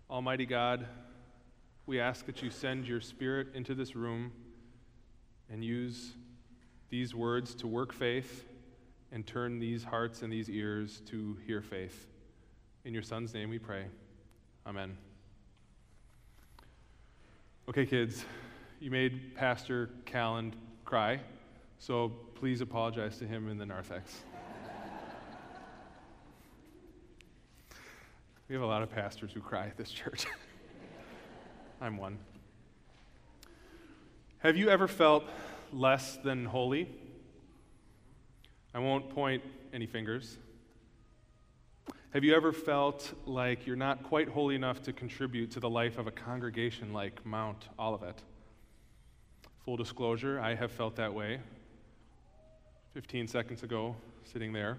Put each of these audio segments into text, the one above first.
Almighty God, we ask that you send your Spirit into this room and use these words to work faith and turn these hearts and these ears to hear faith. In your Son's name we pray. Amen. Okay, kids, you made Pastor Calland cry, so please apologize to him in the narthex. We have a lot of pastors who cry at this church. I'm one. Have you ever felt less than holy? I won't point any fingers. Have you ever felt like you're not quite holy enough to contribute to the life of a congregation like Mount Olivet? Full disclosure, I have felt that way 15 seconds ago, sitting there.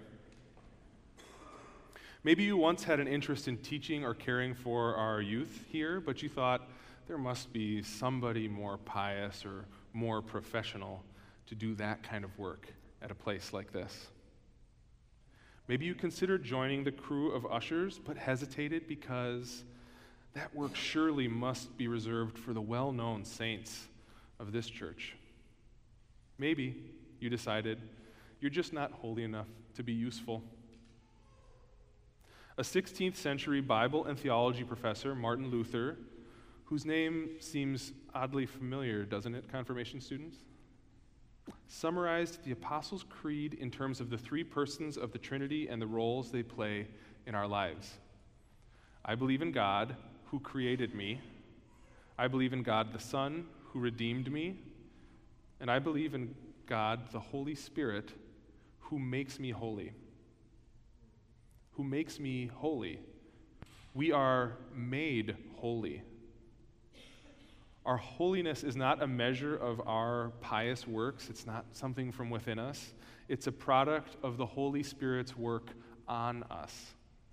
Maybe you once had an interest in teaching or caring for our youth here, but you thought there must be somebody more pious or more professional to do that kind of work at a place like this. Maybe you considered joining the crew of ushers, but hesitated because that work surely must be reserved for the well-known saints of this church. Maybe you decided you're just not holy enough to be useful. A 16th century Bible and theology professor, Martin Luther, whose name seems oddly familiar, doesn't it, confirmation students? Summarized the Apostles' Creed in terms of the three persons of the Trinity and the roles they play in our lives. I believe in God, who created me. I believe in God the Son, who redeemed me. And I believe in God the Holy Spirit, who makes me holy. Who makes me holy. We are made holy. Our holiness is not a measure of our pious works. It's not something from within us. It's a product of the Holy Spirit's work on us.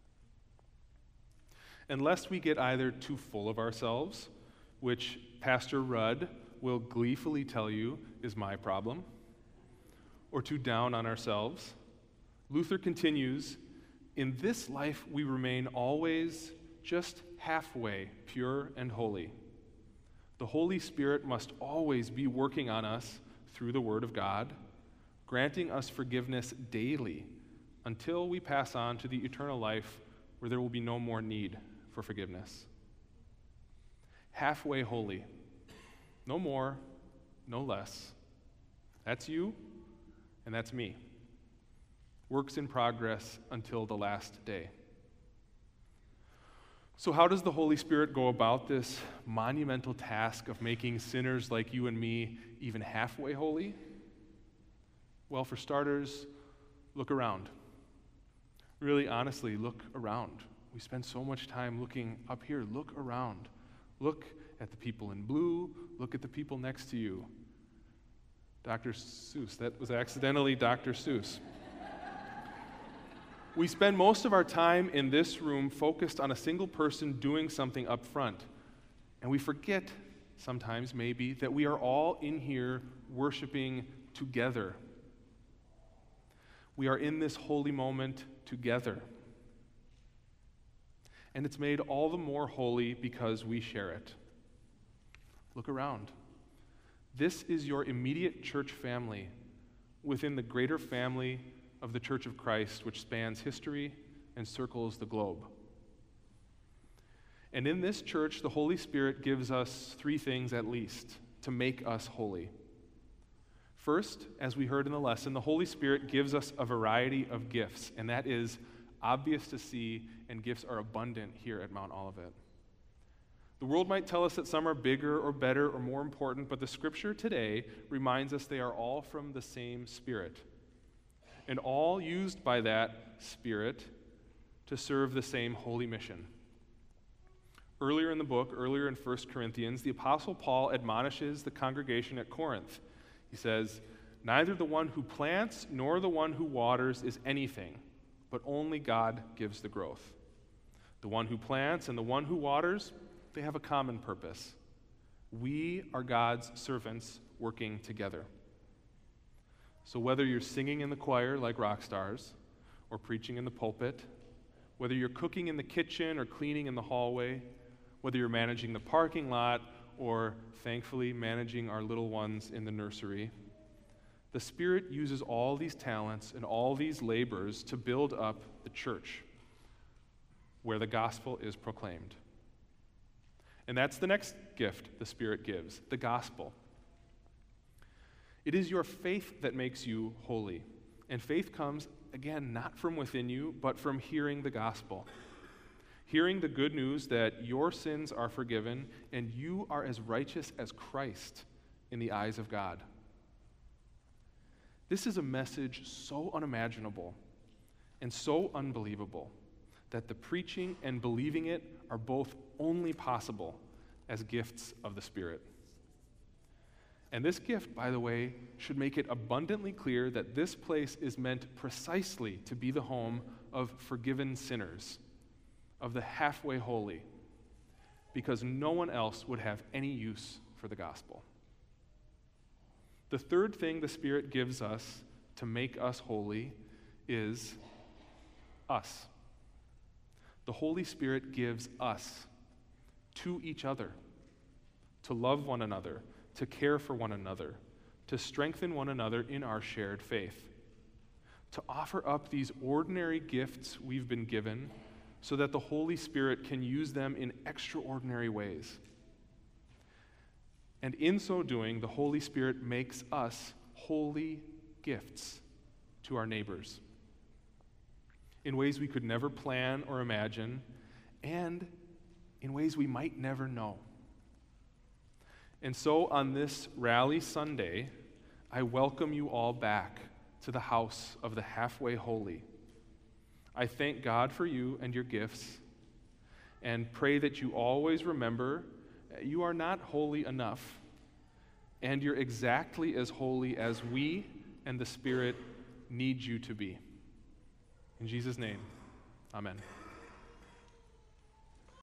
Unless we get either too full of ourselves, which Pastor Rudd will gleefully tell you is my problem, or too down on ourselves, Luther continues, in this life we remain always just halfway pure and holy. The Holy Spirit must always be working on us through the Word of God, granting us forgiveness daily until we pass on to the eternal life where there will be no more need for forgiveness. Halfway holy. No more, no less. That's you, and that's me. Works in progress until the last day. So how does the Holy Spirit go about this monumental task of making sinners like you and me even halfway holy? Well, for starters, look around. Really, honestly, look around. We spend so much time looking up here. Look around. Look at the people in blue. Look at the people next to you. Dr. Seuss. That was accidentally Dr. Seuss. We spend most of our time in this room focused on a single person doing something up front. And we forget sometimes, maybe, that we are all in here worshiping together. We are in this holy moment together. And it's made all the more holy because we share it. Look around. This is your immediate church family within the greater family of the Church of Christ, which spans history and circles the globe. And in this church, the Holy Spirit gives us three things at least to make us holy. First, as we heard in the lesson, the Holy Spirit gives us a variety of gifts, and that is obvious to see, and gifts are abundant here at Mount Olivet. The world might tell us that some are bigger or better or more important, but the Scripture today reminds us they are all from the same Spirit, and all used by that Spirit to serve the same holy mission. Earlier in the book, earlier in 1 Corinthians, the Apostle Paul admonishes the congregation at Corinth. He says, "Neither the one who plants nor the one who waters is anything, but only God gives the growth. The one who plants and the one who waters, they have a common purpose. We are God's servants working together." So whether you're singing in the choir like rock stars, or preaching in the pulpit, whether you're cooking in the kitchen or cleaning in the hallway, Whether you're managing the parking lot or, thankfully, managing our little ones in the nursery, the Spirit uses all these talents and all these labors to build up the church where the gospel is proclaimed. And that's the next gift the Spirit gives, the gospel. It is your faith that makes you holy. And faith comes, again, not from within you, but from hearing the gospel. Hearing the good news that your sins are forgiven and you are as righteous as Christ in the eyes of God. This is a message so unimaginable and so unbelievable that the preaching and believing it are both only possible as gifts of the Spirit. And this gift, by the way, should make it abundantly clear that this place is meant precisely to be the home of forgiven sinners, of the halfway holy, because no one else would have any use for the gospel. The third thing the Spirit gives us to make us holy is us. The Holy Spirit gives us to each other, to love one another, to care for one another, to strengthen one another in our shared faith, to offer up these ordinary gifts we've been given so that the Holy Spirit can use them in extraordinary ways. And in so doing, the Holy Spirit makes us holy gifts to our neighbors in ways we could never plan or imagine, and in ways we might never know. And so on this Rally Sunday, I welcome you all back to the house of the halfway holy. I thank God for you and your gifts, and pray that you always remember you are not holy enough, and you're exactly as holy as we and the Spirit need you to be. In Jesus' name, amen.